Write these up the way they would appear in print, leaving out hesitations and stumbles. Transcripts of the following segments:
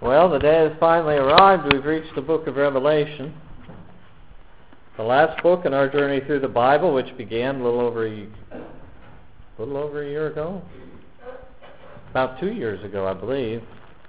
Well, the day has finally arrived. We've reached the book of Revelation, the last book in our journey through the Bible, which began a little over a year ago, about 2 years ago, I believe.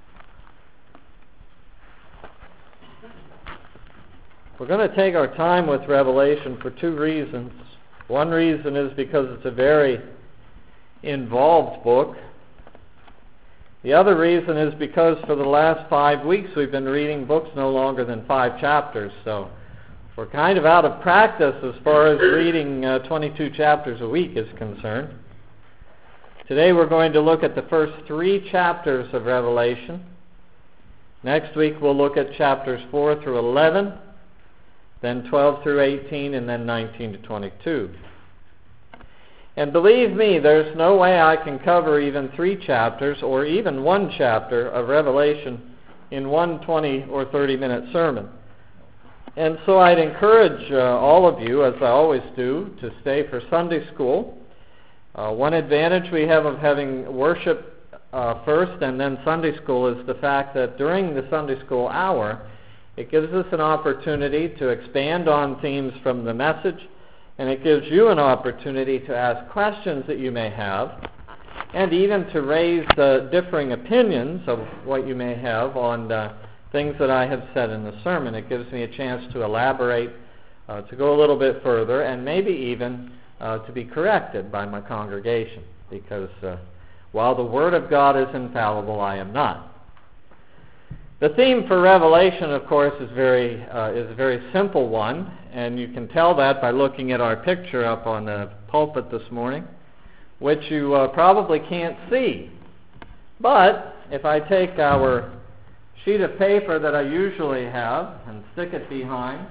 We're going to take our time with Revelation for two reasons. One reason is because it's a very involved book. The other reason is because for the last 5 weeks we've been reading books no longer than 5 chapters. So we're kind of out of practice as far as reading 22 chapters a week is concerned. Today we're going to look at the first 3 chapters of Revelation. Next week we'll look at chapters 4 through 11, then 12 through 18, and then 19 to 22. And believe me, there's no way I can cover even 3 chapters or even 1 chapter of Revelation in one 20 or 30-minute sermon. And so I'd encourage all of you, as I always do, to stay for Sunday school. One advantage we have of having worship first and then Sunday school is the fact that during the Sunday school hour, it gives us an opportunity to expand on themes from the message, and it gives you an opportunity to ask questions that you may have, and even to raise differing opinions of what you may have on things that I have said in the sermon. It gives me a chance to elaborate, to go a little bit further, and maybe even to be corrected by my congregation, because while the Word of God is infallible, I am not. The theme for Revelation, of course, is a very simple one, and you can tell that by looking at our picture up on the pulpit this morning, which you probably can't see. But if I take our sheet of paper that I usually have and stick it behind,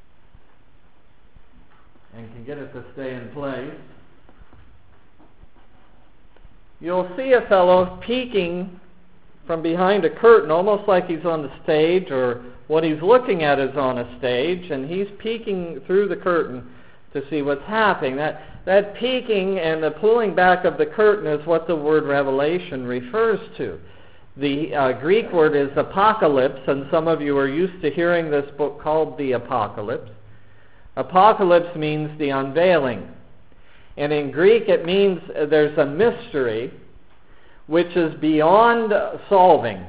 and can get it to stay in place, you'll see a fellow peeking from behind a curtain, almost like he's on the stage, or what he's looking at is on a stage, and he's peeking through the curtain to see what's happening. That peeking and the pulling back of the curtain is what the word Revelation refers to. The Greek word is apocalypse, and some of you are used to hearing this book called the Apocalypse. Apocalypse means the unveiling. And in Greek it means there's a mystery which is beyond solving.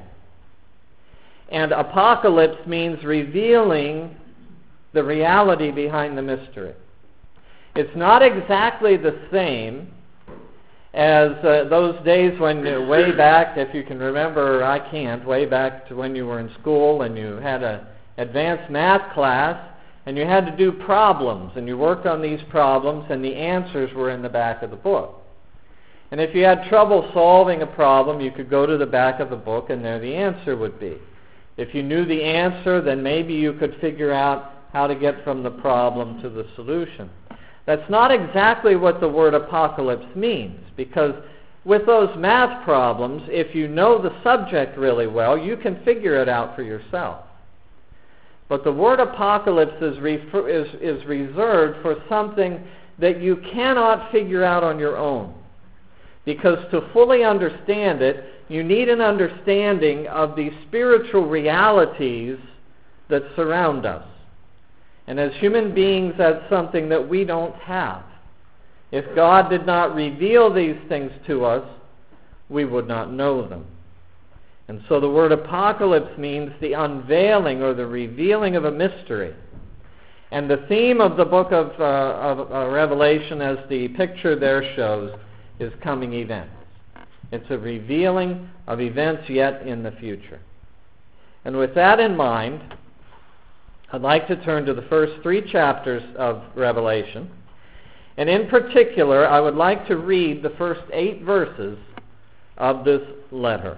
And apocalypse means revealing the reality behind the mystery. It's not exactly the same as those days when, way back, if you can remember, I can't, way back to when you were in school and you had an advanced math class and you had to do problems, and you worked on these problems and the answers were in the back of the book. And if you had trouble solving a problem, you could go to the back of the book and there the answer would be. If you knew the answer, then maybe you could figure out how to get from the problem to the solution. That's not exactly what the word apocalypse means, because with those math problems, if you know the subject really well, you can figure it out for yourself. But the word apocalypse is reserved for something that you cannot figure out on your own. Because to fully understand it, you need an understanding of the spiritual realities that surround us. And as human beings, that's something that we don't have. If God did not reveal these things to us, we would not know them. And so the word apocalypse means the unveiling or the revealing of a mystery. And the theme of the book of Revelation, as the picture there shows, is coming events. It's a revealing of events yet in the future. And with that in mind, I'd like to turn to the first 3 chapters of Revelation. And in particular, I would like to read the first 8 verses of this letter.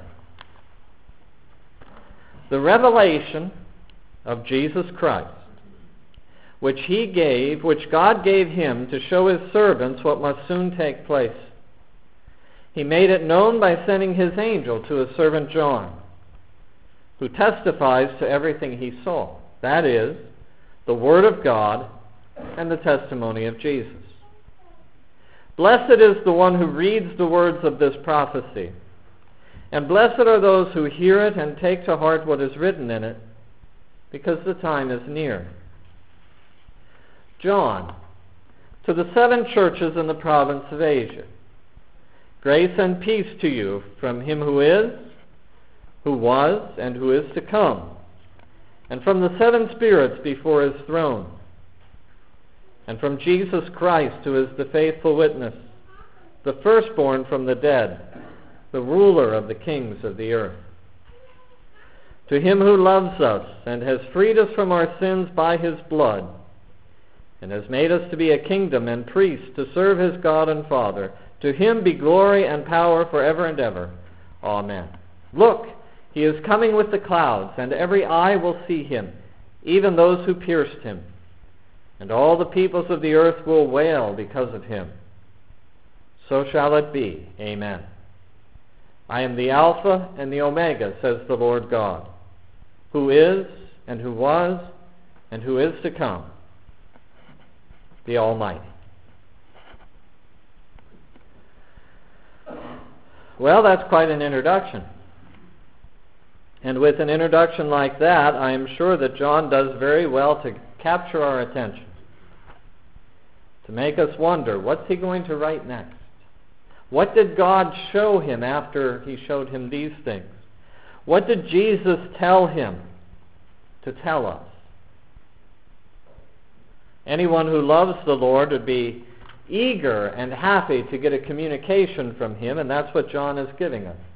The revelation of Jesus Christ, which God gave him to show his servants what must soon take place. He made it known by sending his angel to his servant John, who testifies to everything he saw. That is, the Word of God and the testimony of Jesus. Blessed is the one who reads the words of this prophecy And blessed are those who hear it and take to heart what is written in it, because the time is near. John, to the 7 churches in the province of Asia, grace and peace to you from him who is, who was, and who is to come, and from the 7 spirits before his throne, and from Jesus Christ, who is the faithful witness, the firstborn from the dead, the ruler of the kings of the earth. To him who loves us and has freed us from our sins by his blood, and has made us to be a kingdom and priests to serve his God and Father, to him be glory and power forever and ever. Amen. Look, he is coming with the clouds, and every eye will see him, even those who pierced him. And all the peoples of the earth will wail because of him. So shall it be. Amen. I am the Alpha and the Omega, says the Lord God, who is, and who was, and who is to come, the Almighty. Well, that's quite an introduction. And with an introduction like that, I am sure that John does very well to capture our attention, to make us wonder, what's he going to write next? What did God show him after he showed him these things? What did Jesus tell him to tell us? Anyone who loves the Lord would be eager and happy to get a communication from him, and that's what John is giving us.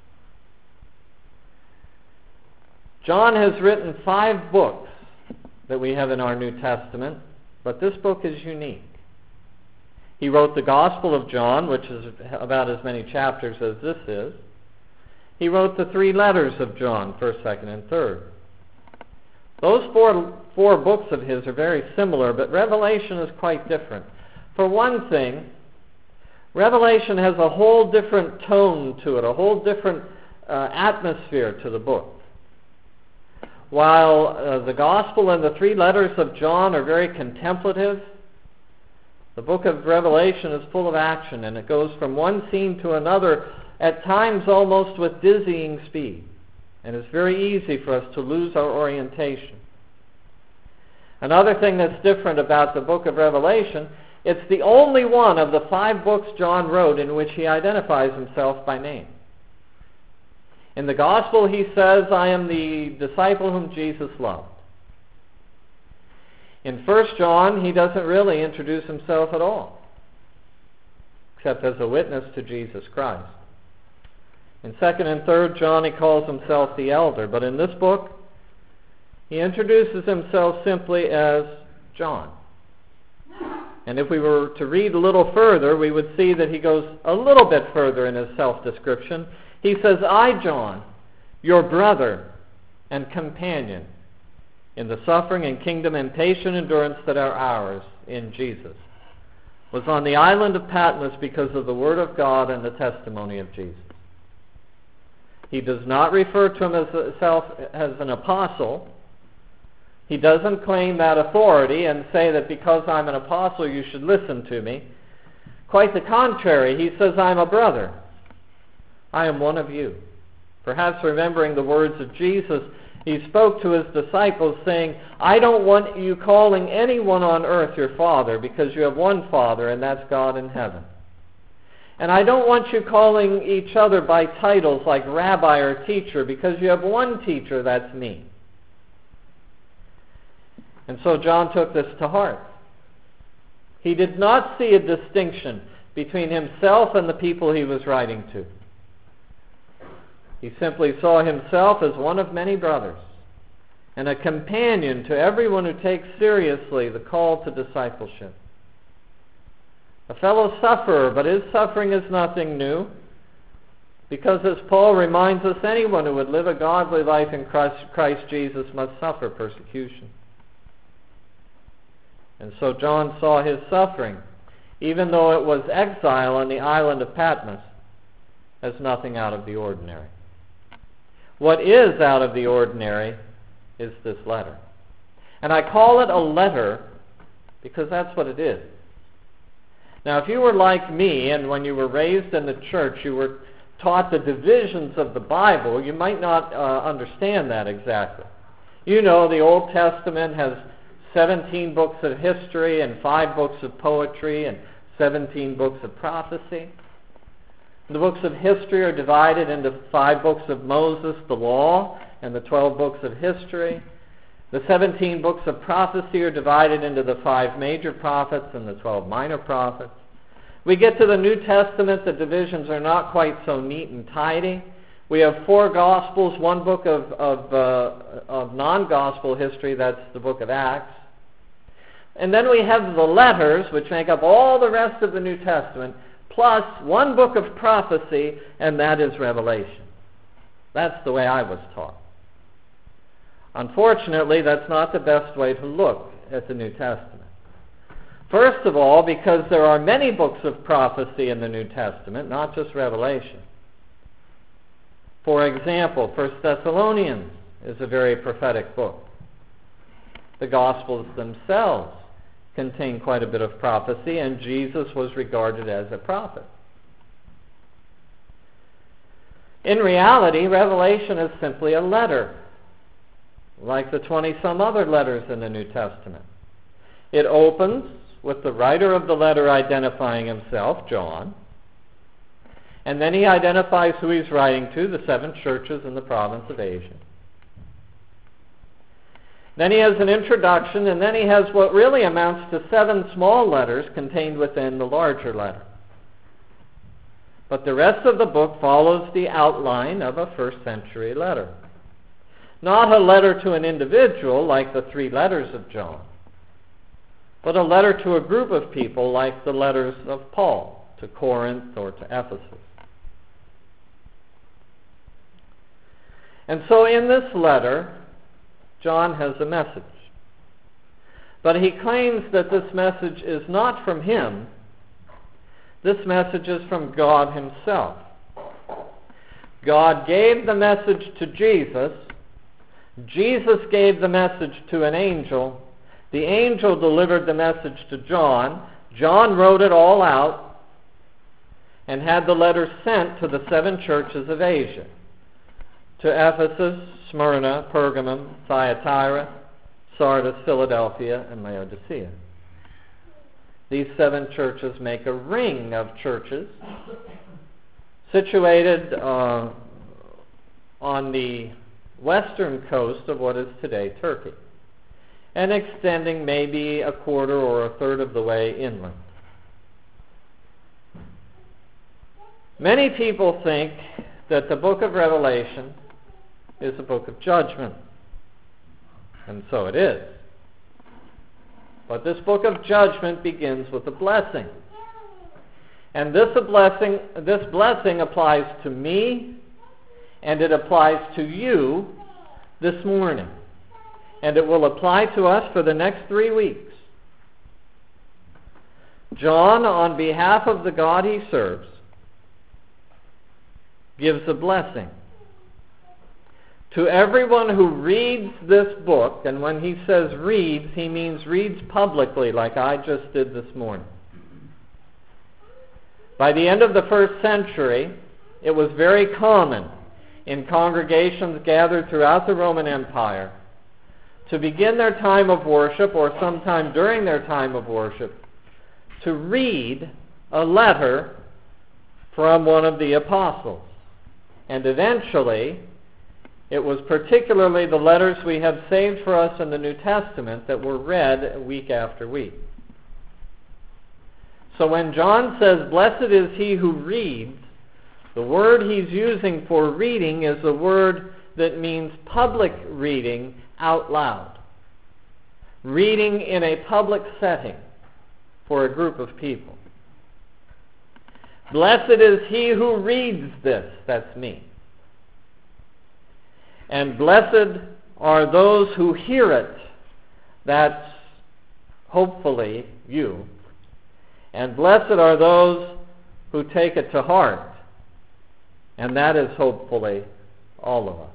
John has written 5 books that we have in our New Testament, but this book is unique. He wrote the Gospel of John, which is about as many chapters as this is. He wrote the 3 letters of John, 1st, 2nd, and 3rd. Those four books of his are very similar, but Revelation is quite different. For one thing, Revelation has a whole different tone to it, a whole different atmosphere to the book. While the Gospel and the 3 letters of John are very contemplative, the book of Revelation is full of action, and it goes from one scene to another, at times almost with dizzying speed. And it's very easy for us to lose our orientation. Another thing that's different about the book of Revelation, it's the only one of the 5 books John wrote in which he identifies himself by name. In the Gospel he says, I am the disciple whom Jesus loved. In 1 John, he doesn't really introduce himself at all, except as a witness to Jesus Christ. In 2nd and 3rd John, he calls himself the elder, but in this book, he introduces himself simply as John. And if we were to read a little further, we would see that he goes a little bit further in his self-description. He says, I, John, your brother and companion, in the suffering and kingdom and patient endurance that are ours in Jesus, was on the island of Patmos because of the word of God and the testimony of Jesus. He does not refer to himself as an apostle. He doesn't claim that authority and say that because I'm an apostle you should listen to me. Quite the contrary, he says, I'm a brother. I am one of you. Perhaps remembering the words of Jesus, he spoke to his disciples saying, I don't want you calling anyone on earth your father, because you have one Father, and that's God in heaven. And I don't want you calling each other by titles like rabbi or teacher, because you have one teacher, that's me. And so John took this to heart. He did not see a distinction between himself and the people he was writing to. He simply saw himself as one of many brothers and a companion to everyone who takes seriously the call to discipleship. A fellow sufferer, but his suffering is nothing new, because as Paul reminds us, anyone who would live a godly life in Christ Jesus must suffer persecution. And so John saw his suffering, even though it was exile on the island of Patmos, as nothing out of the ordinary. What is out of the ordinary is this letter. And I call it a letter because that's what it is. Now, if you were like me, and when you were raised in the church, you were taught the divisions of the Bible, you might not understand that exactly. You know, the Old Testament has 17 books of history and 5 books of poetry and 17 books of prophecy. The books of history are divided into 5 books of Moses, the law, and the 12 books of history. The 17 books of prophecy are divided into the 5 major prophets and the 12 minor prophets. We get to the New Testament, the divisions are not quite so neat and tidy. We have 4 Gospels, 1 book of non-gospel history, that's the book of Acts. And then we have the letters, which make up all the rest of the New Testament, plus 1 book of prophecy, and that is Revelation. That's the way I was taught. Unfortunately, that's not the best way to look at the New Testament. First of all, because there are many books of prophecy in the New Testament, not just Revelation. For example, 1 Thessalonians is a very prophetic book. The Gospels themselves contain quite a bit of prophecy, and Jesus was regarded as a prophet. In reality, Revelation is simply a letter, like the 20-some other letters in the New Testament. It opens with the writer of the letter identifying himself, John, and then he identifies who he's writing to, the 7 churches in the province of Asia. Then he has an introduction, and then he has what really amounts to 7 small letters contained within the larger letter. But the rest of the book follows the outline of a first-century letter. Not a letter to an individual like the 3 letters of John, but a letter to a group of people like the letters of Paul to Corinth or to Ephesus. And so in this letter, John has a message. But he claims that this message is not from him. This message is from God himself. God gave the message to Jesus. Jesus gave the message to an angel. The angel delivered the message to John. John wrote it all out and had the letter sent to the 7 churches of Asia, to Ephesus, Smyrna, Pergamum, Thyatira, Sardis, Philadelphia, and Laodicea. These 7 churches make a ring of churches situated on the western coast of what is today Turkey, and extending maybe a quarter or a third of the way inland. Many people think that the book of Revelation is a book of judgment, and so it is. But this book of judgment begins with a blessing. And this blessing applies to me, and it applies to you this morning. And it will apply to us for the next 3 weeks. John, on behalf of the God he serves, gives a blessing to everyone who reads this book. And when he says reads, he means reads publicly, like I just did this morning. By the end of the 1st century, it was very common in congregations gathered throughout the Roman Empire to begin their time of worship, or sometime during their time of worship, to read a letter from one of the apostles. And eventually, it was particularly the letters we have saved for us in the New Testament that were read week after week. So when John says, "Blessed is he who reads," the word he's using for reading is a word that means public reading out loud. Reading in a public setting for a group of people. Blessed is he who reads this, that's me. And blessed are those who hear it, that's hopefully you. And blessed are those who take it to heart, and that is hopefully all of us.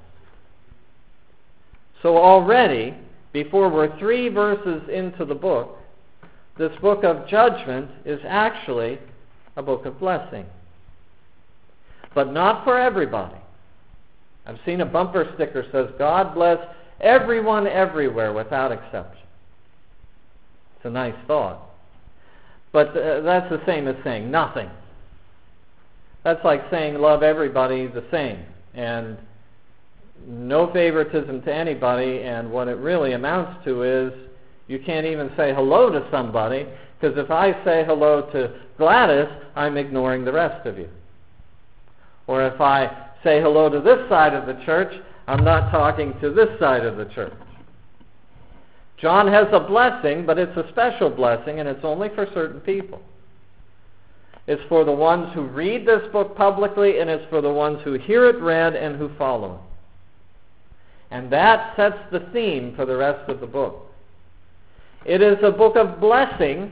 So already, before we're 3 verses into the book, this book of judgment is actually a book of blessing. but not for everybody. I've seen a bumper sticker that says, God bless everyone everywhere without exception. It's a nice thought. But that's the same as saying nothing. That's like saying love everybody the same, and no favoritism to anybody, and what it really amounts to is you can't even say hello to somebody, because if I say hello to Gladys, I'm ignoring the rest of you. Or if I say hello to this side of the church, I'm not talking to this side of the church. John has a blessing, but it's a special blessing, and it's only for certain people. It's for the ones who read this book publicly, and it's for the ones who hear it read and who follow it. And that sets the theme for the rest of the book. It is a book of blessing,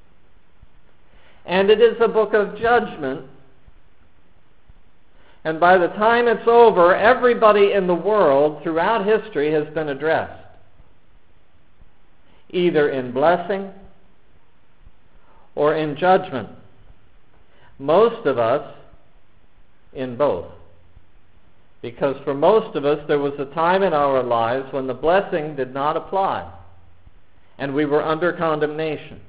and it is a book of judgment. And by the time it's over, everybody in the world throughout history has been addressed, either in blessing or in judgment. Most of us in both. Because for most of us, there was a time in our lives when the blessing did not apply, and we were under condemnation.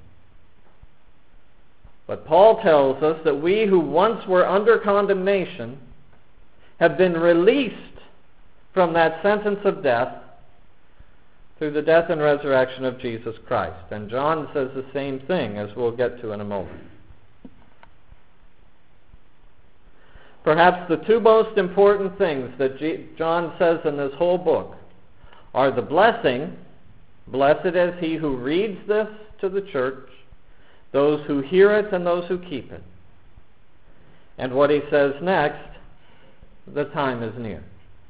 But Paul tells us that we who once were under condemnation have been released from that sentence of death through the death and resurrection of Jesus Christ. And John says the same thing, as we'll get to in a moment. Perhaps the two most important things that John says in this whole book are the blessing, blessed is he who reads this to the church, those who hear it and those who keep it. And what he says next, the time is near.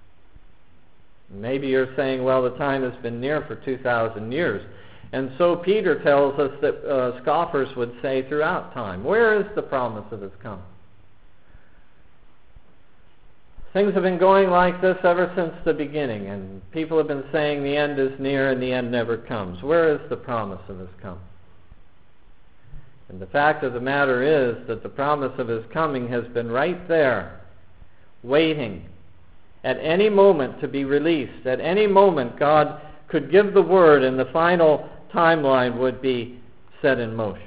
Maybe you're saying, well, the time has been near for 2,000 years. And so Peter tells us that scoffers would say throughout time, where is the promise of his coming? Things have been going like this ever since the beginning, and people have been saying the end is near and the end never comes. Where is the promise of his coming? And the fact of the matter is that the promise of his coming has been right there, waiting at any moment to be released. At any moment God could give the word and the final timeline would be set in motion.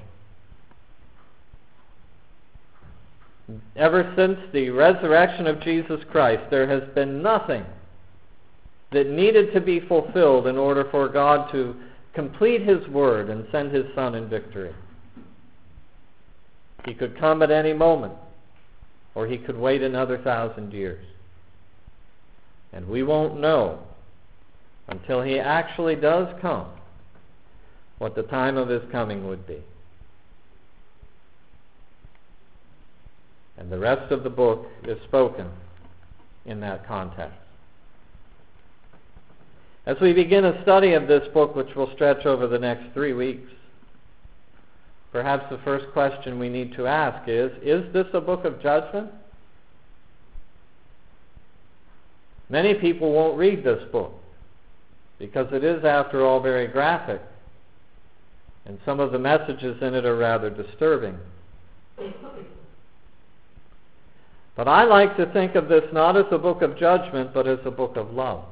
Ever since the resurrection of Jesus Christ, there has been nothing that needed to be fulfilled in order for God to complete his word and send his Son in victory. He could come at any moment, or he could wait another 1,000 years. And we won't know until he actually does come what the time of his coming would be. And the rest of the book is spoken in that context. As we begin a study of this book, which will stretch over the next 3 weeks, perhaps the first question we need to ask is this a book of judgment? Many people won't read this book because it is, after all, very graphic, and some of the messages in it are rather disturbing. But I like to think of this not as a book of judgment, but as a book of love.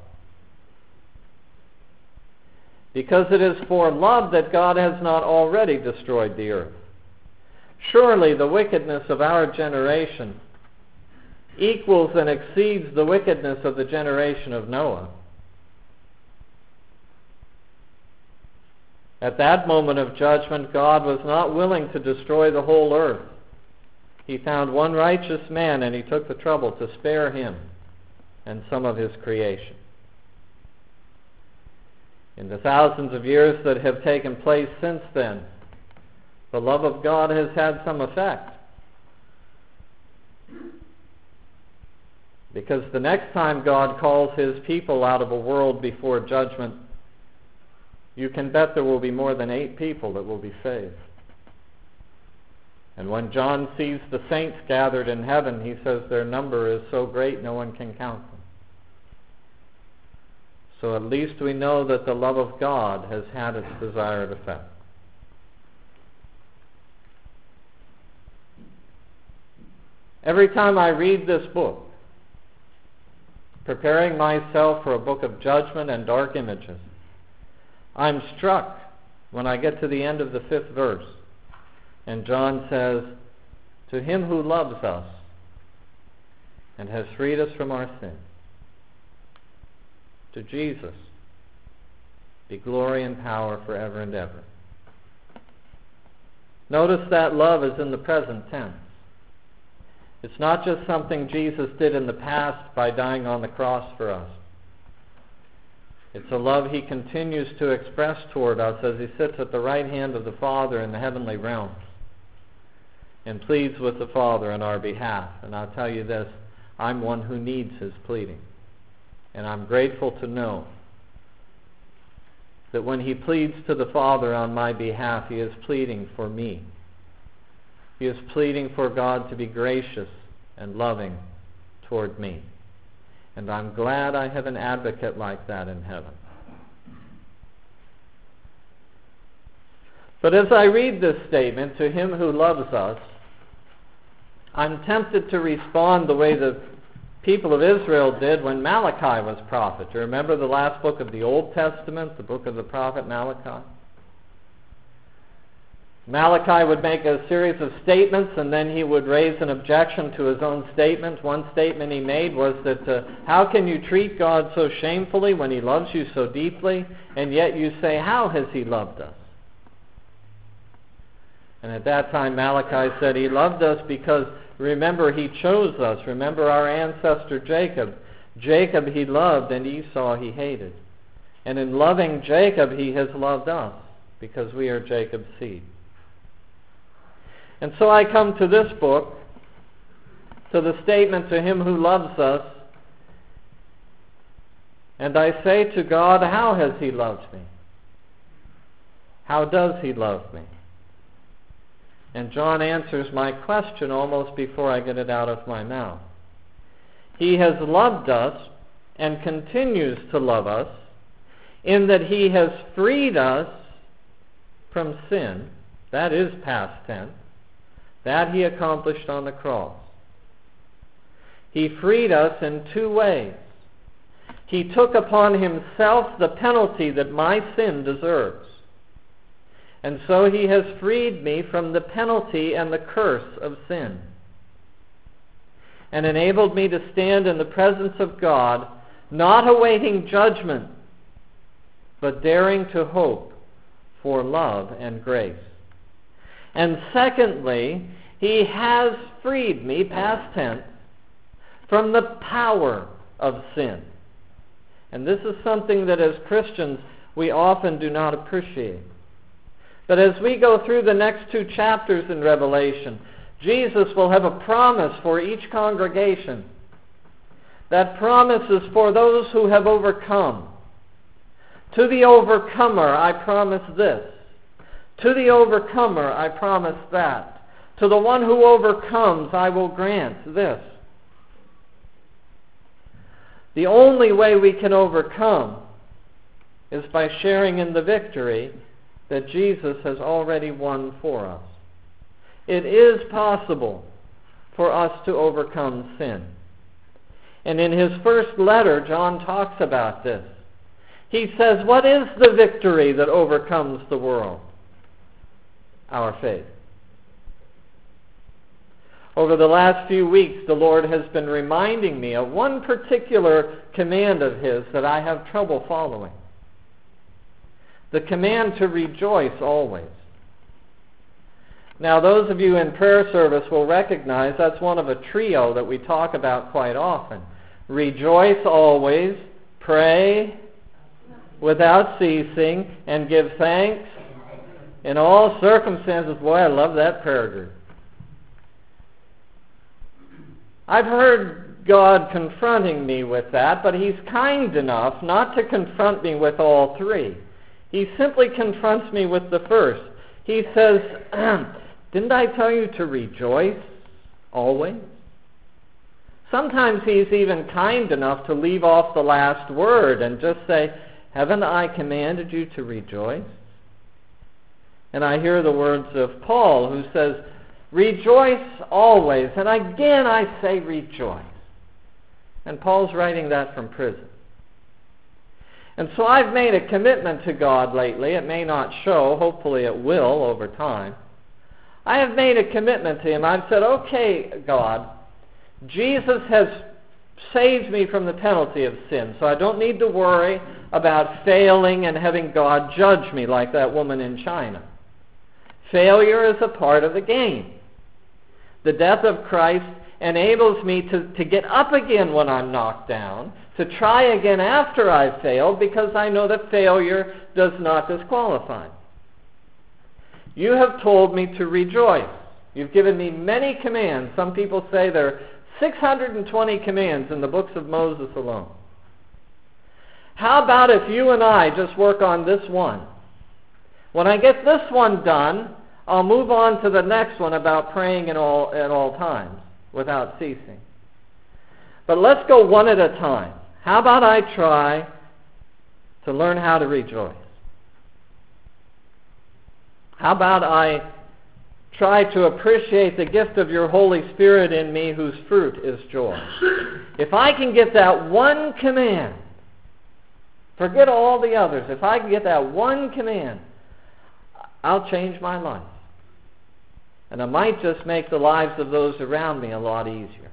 Because it is for love that God has not already destroyed the earth. Surely the wickedness of our generation equals and exceeds the wickedness of the generation of Noah. At that moment of judgment, God was not willing to destroy the whole earth. He found one righteous man, and he took the trouble to spare him and some of his creation. In the thousands of years that have taken place since then, the love of God has had some effect. Because the next time God calls his people out of a world before judgment, you can bet there will be more than 8 people that will be saved. And when John sees the saints gathered in heaven, he says their number is so great no one can count them. So at least we know that the love of God has had its desired effect. Every time I read this book, preparing myself for a book of judgment and dark images, I'm struck when I get to the end of the 5th verse, and John says, "To him who loves us and has freed us from our sin, to Jesus be glory and power forever and ever." Notice that love is in the present tense. It's not just something Jesus did in the past by dying on the cross for us. It's a love he continues to express toward us as he sits at the right hand of the Father in the heavenly realms and pleads with the Father on our behalf. And I'll tell you this, I'm one who needs his pleading. And I'm grateful to know that when he pleads to the Father on my behalf, he is pleading for me. He is pleading for God to be gracious and loving toward me. And I'm glad I have an advocate like that in heaven. But as I read this statement, "To him who loves us," I'm tempted to respond the way the people of Israel did when Malachi was prophet. You remember the last book of the Old Testament, the book of the prophet Malachi? Malachi would make a series of statements, and then he would raise an objection to his own statement. One statement he made was that, how can you treat God so shamefully when he loves you so deeply, and yet you say, how has he loved us? And at that time Malachi said he loved us because, remember, he chose us. Remember our ancestor Jacob. Jacob he loved, and Esau he hated. And in loving Jacob, he has loved us because we are Jacob's seed. And so I come to this book, to the statement, "To him who loves us," and I say to God, how has he loved me? How does he love me? And John answers my question almost before I get it out of my mouth. He has loved us and continues to love us in that he has freed us from sin. That is past tense. That he accomplished on the cross. He freed us in 2 ways. He took upon himself the penalty that my sin deserves. And so he has freed me from the penalty and the curse of sin, and enabled me to stand in the presence of God, not awaiting judgment, but daring to hope for love and grace. And secondly, he has freed me, past tense, from the power of sin. And this is something that as Christians we often do not appreciate. But as we go through the next 2 chapters in Revelation, Jesus will have a promise for each congregation. That promise is for those who have overcome. To the overcomer I promise this. To the overcomer I promise that. To the one who overcomes I will grant this. The only way we can overcome is by sharing in the victory that Jesus has already won for us. It is possible for us to overcome sin. And in his first letter, John talks about this. He says, what is the victory that overcomes the world? Our faith. Over the last few weeks, the Lord has been reminding me of one particular command of his that I have trouble following. The command to rejoice always. Now, those of you in prayer service will recognize that's one of a trio that we talk about quite often. Rejoice always, pray without ceasing, and give thanks in all circumstances. Boy, I love that prayer group. I've heard God confronting me with that, but he's kind enough not to confront me with all 3. He simply confronts me with the first. He says, didn't I tell you to rejoice always? Sometimes he's even kind enough to leave off the last word and just say, haven't I commanded you to rejoice? And I hear the words of Paul, who says, Rejoice always. And again I say rejoice. And Paul's writing that from prison. And so I've made a commitment to God lately. It may not show. Hopefully it will over time. I have made a commitment to Him. I've said, okay, God, Jesus has saved me from the penalty of sin, so I don't need to worry about failing and having God judge me like that woman in China. Failure is a part of the game. The death of Christ enables me to get up again when I'm knocked down, to try again after I've failed, because I know that failure does not disqualify. You have told me to rejoice. You've given me many commands. Some people say there are 620 commands in the books of Moses alone. How about if you and I just work on this one? When I get this one done, I'll move on to the next one about praying at all times without ceasing. But let's go one at a time. How about I try to learn how to rejoice? How about I try to appreciate the gift of your Holy Spirit in me, whose fruit is joy? If I can get that one command, forget all the others, if I can get that one command, I'll change my life. And I might just make the lives of those around me a lot easier.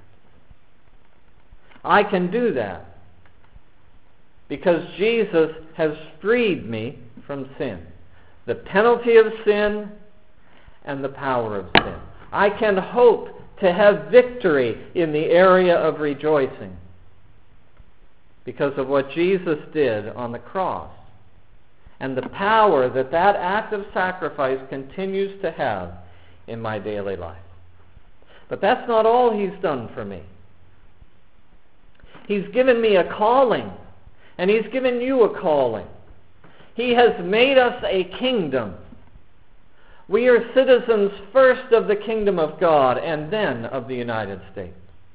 I can do that because Jesus has freed me from sin, the penalty of sin and the power of sin. I can hope to have victory in the area of rejoicing because of what Jesus did on the cross and the power that that act of sacrifice continues to have in my daily life. But that's not all He's done for me. He's given me a calling, and He's given you a calling. He has made us a kingdom. We are citizens first of the kingdom of God and then of the United States.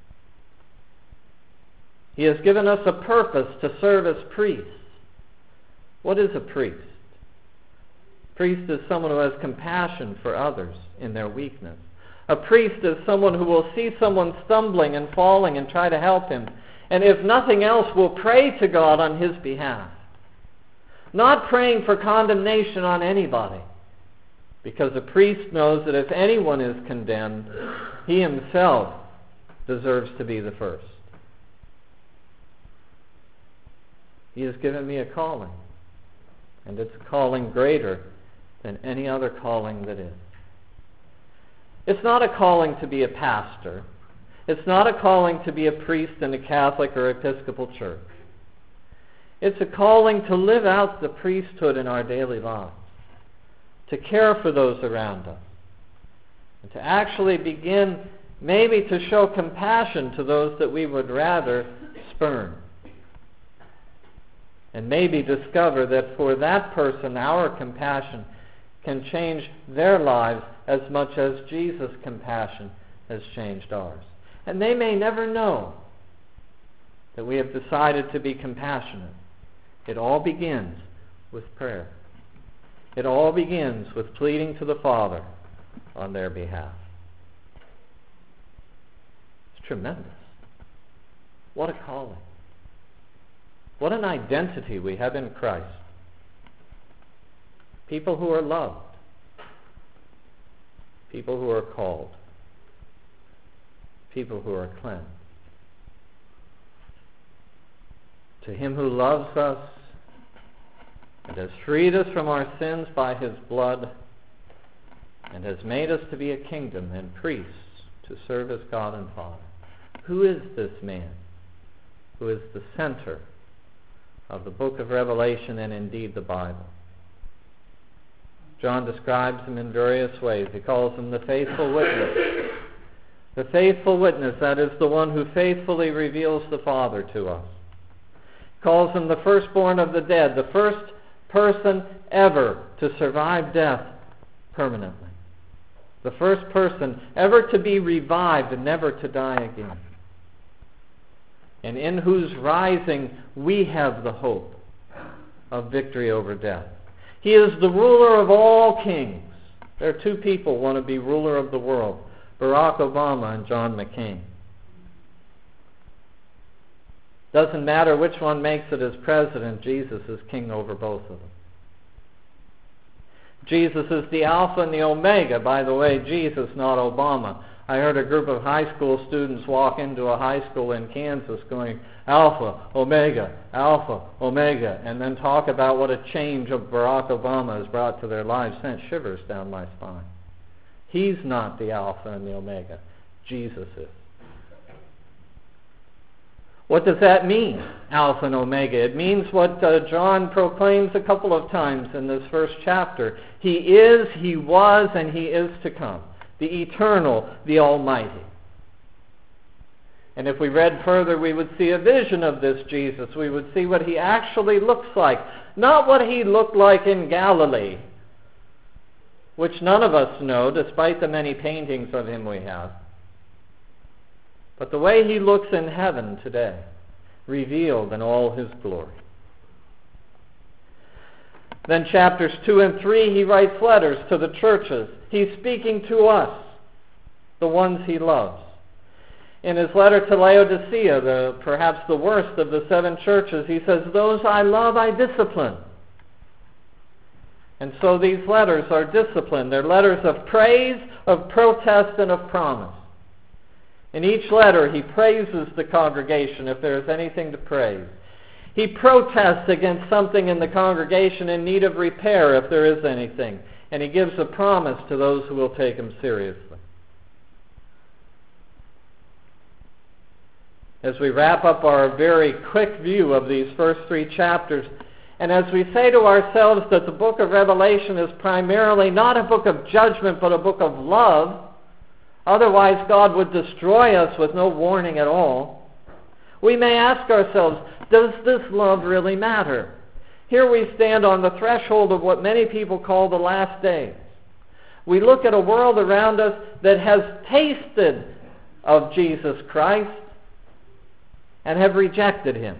He has given us a purpose to serve as priests. What is a priest? Priest is someone who has compassion for others in their weakness. A priest is someone who will see someone stumbling and falling and try to help him, and if nothing else, will pray to God on his behalf. Not praying for condemnation on anybody, because a priest knows that if anyone is condemned, he himself deserves to be the first. He has given me a calling, and it's a calling greater than any other calling that is. It's not a calling to be a pastor. It's not a calling to be a priest in a Catholic or Episcopal church. It's a calling to live out the priesthood in our daily lives, to care for those around us, and to actually begin maybe to show compassion to those that we would rather spurn. And maybe discover that for that person, our compassion can change their lives as much as Jesus' compassion has changed ours. And they may never know that we have decided to be compassionate. It all begins with prayer. It all begins with pleading to the Father on their behalf. It's tremendous. What a calling. What an identity we have in Christ. People who are loved. People who are called. People who are cleansed. To Him who loves us and has freed us from our sins by His blood and has made us to be a kingdom and priests to serve as God and Father. Who is this man who is the center of the book of Revelation and indeed the Bible? John describes him in various ways. He calls him the faithful witness. The faithful witness, that is the one who faithfully reveals the Father to us. He calls him the firstborn of the dead, the first person ever to survive death permanently. The first person ever to be revived and never to die again. And in whose rising we have the hope of victory over death. He is the ruler of all kings. There are two people who want to be ruler of the world. Barack Obama and John McCain. Doesn't matter which one makes it as president, Jesus is king over both of them. Jesus is the Alpha and the Omega. By the way, Jesus, not Obama. I heard a group of high school students walk into a high school in Kansas going, Alpha, Omega, and then talk about what a change of Barack Obama has brought to their lives. Sent shivers down my spine. He's not the Alpha and the Omega. Jesus is. What does that mean, Alpha and Omega? It means what John proclaims a couple of times in this first chapter. He is, he was, and he is to come. The eternal, the almighty. And if we read further, we would see a vision of this Jesus. We would see what he actually looks like. Not what he looked like in Galilee, which none of us know, despite the many paintings of him we have. But the way he looks in heaven today, revealed in all his glory. Then chapters 2 and 3, he writes letters to the churches. He's speaking to us, the ones he loves. In his letter to Laodicea, perhaps the worst of the 7 churches, he says, those I love I discipline. And so these letters are discipline. They're letters of praise, of protest, and of promise. In each letter, he praises the congregation if there is anything to praise. He protests against something in the congregation in need of repair if there is anything. And he gives a promise to those who will take him seriously. As we wrap up our very quick view of these first 3 chapters, and as we say to ourselves that the book of Revelation is primarily not a book of judgment but a book of love, otherwise God would destroy us with no warning at all, we may ask ourselves, does this love really matter? Here we stand on the threshold of what many people call the last days. We look at a world around us that has tasted of Jesus Christ and have rejected him.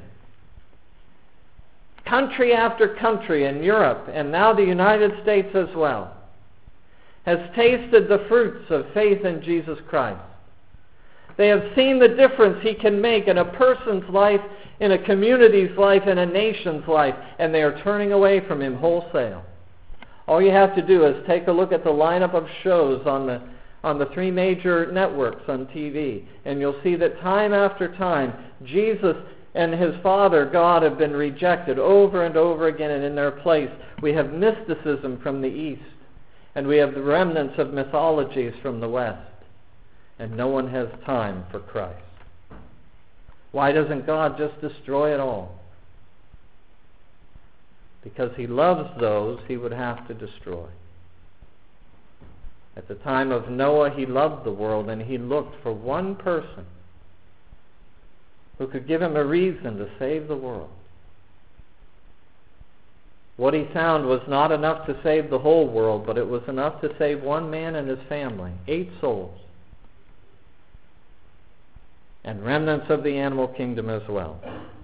Country after country in Europe, and now the United States as well, has tasted the fruits of faith in Jesus Christ. They have seen the difference he can make in a person's life, in a community's life, in a nation's life, and they are turning away from him wholesale. All you have to do is take a look at the lineup of shows on the 3 major networks on TV, and you'll see that time after time, Jesus and his Father, God, have been rejected over and over again, and in their place we have mysticism from the East, and we have the remnants of mythologies from the West, and no one has time for Christ. Why doesn't God just destroy it all? Because he loves those he would have to destroy. At the time of Noah, he loved the world, and he looked for one person who could give him a reason to save the world. What he found was not enough to save the whole world, but it was enough to save one man and his family, 8 souls, and remnants of the animal kingdom as well.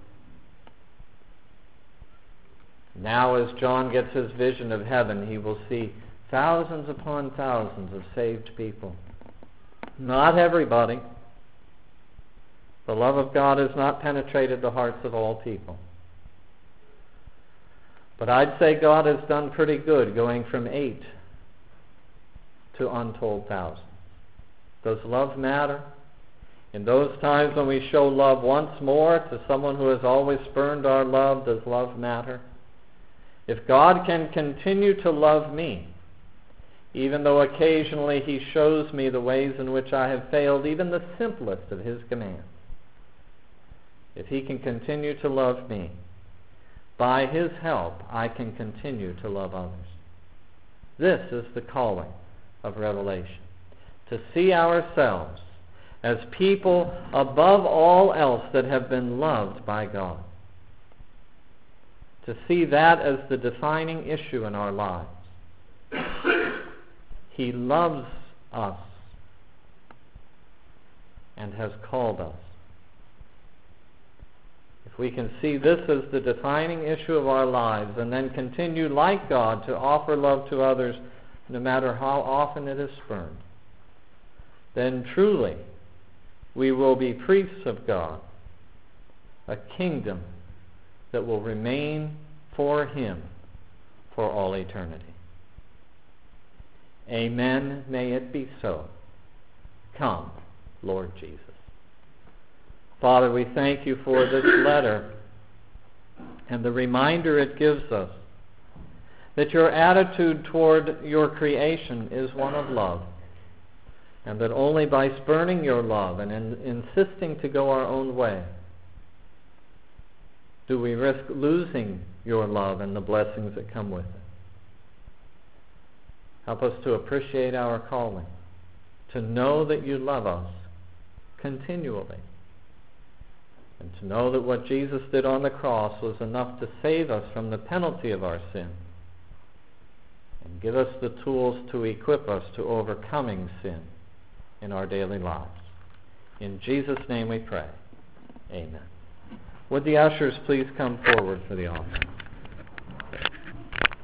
Now as John gets his vision of heaven, he will see thousands upon thousands of saved people. Not everybody. The love of God has not penetrated the hearts of all people. But I'd say God has done pretty good going from 8 to untold thousands. Does love matter? In those times when we show love once more to someone who has always spurned our love, does love matter? If God can continue to love me, even though occasionally he shows me the ways in which I have failed, even the simplest of his commands, if he can continue to love me, by his help I can continue to love others. This is the calling of Revelation, to see ourselves as people above all else that have been loved by God. To see that as the defining issue in our lives. He loves us and has called us. If we can see this as the defining issue of our lives and then continue like God to offer love to others no matter how often it is spurned, then truly we will be priests of God, a kingdom that will remain for Him for all eternity. Amen. May it be so. Come, Lord Jesus. Father, we thank you for this letter and the reminder it gives us that your attitude toward your creation is one of love, and that only by spurning your love and insisting to go our own way do we risk losing your love and the blessings that come with it. Help us to appreciate our calling, to know that you love us continually, and to know that what Jesus did on the cross was enough to save us from the penalty of our sin and give us the tools to equip us to overcoming sin in our daily lives. In Jesus' name we pray. Amen. Would the ushers please come forward for the offering?